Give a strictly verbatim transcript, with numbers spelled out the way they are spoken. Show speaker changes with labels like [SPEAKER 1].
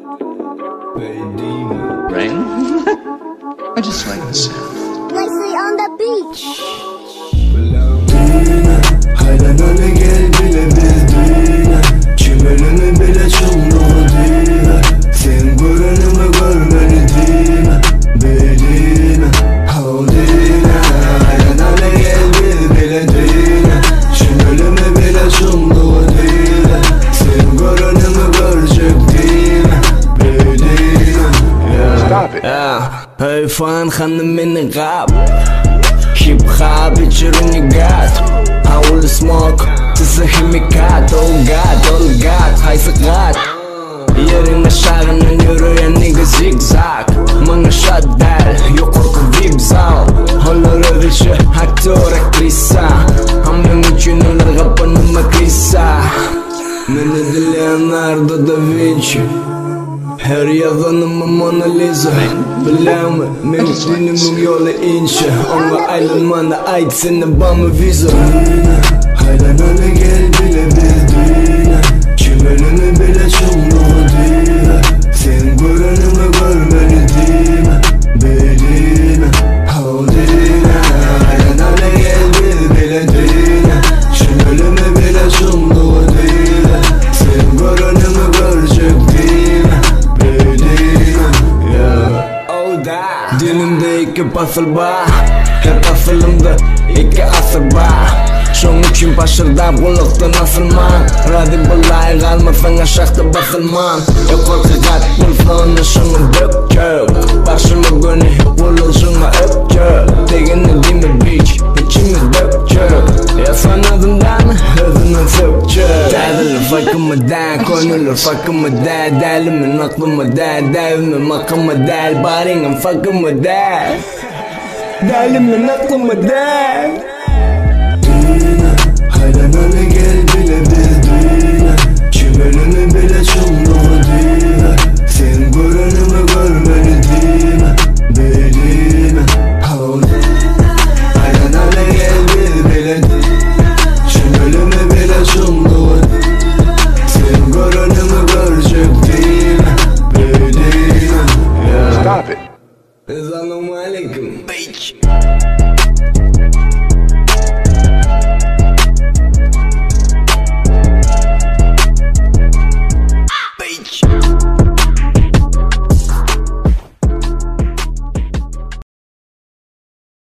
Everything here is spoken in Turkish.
[SPEAKER 1] Rain? I just like the sound.
[SPEAKER 2] Nicely on the beach.
[SPEAKER 3] Düğüne, hayran öyle gel bile biz düğüne. Kim ölümü bile çumluğu düğüne. Sen görünümü görmeni düğüne. Bedine, hal düğüne. Hayran öyle gel bil bile düğüne. Kim ölümü bile çumluğu düğüne. Sen görünümü görecek düğüne. Bedine,
[SPEAKER 1] Stop it.
[SPEAKER 3] hey fan hanım beni kap. Hip hop içerin you got I will smoke Tisa himikat Oh god, oh god Hay sakat Yerin aşağının yürüyen nigga zigzag Mana shot del Yok korku vibzal Olur ödülçü aktör aktrisa Hamlem için olur kapanıma krisa Mene de Leonardo da Vinci her yazanıma Mona Lisa Bileme, benim dinimim yola inşa Ona ayrılmana ait senin bana vize Düğüne, hayran öyle gel bile biz düğüne Kim ölümü bile çumluğu düğüne Sen görünümü görmeni düğüne Bedine, hal düğüne Hayran öyle gel bil bile düğüne Kim ölümü bile çumluğu düğüne Sen görünümü görecek düğüne Dilimde iki basıl bağ Hep asılımda iki asır bağ Şun için başırda kulukta nasılman Radip bulay kalmasan aşakta basılman Yok korkukat bulsana şunu dökçök Başımı günü hep bulur şuna öpçök Tegini değil mi bitch İçimiz dökçök Ya sanadından hızını sökçök Derdilir fakımı der Konulur fakımı der Delimin aklımı der Devimin akımı der Baringim fakımı der Delimin aklımı der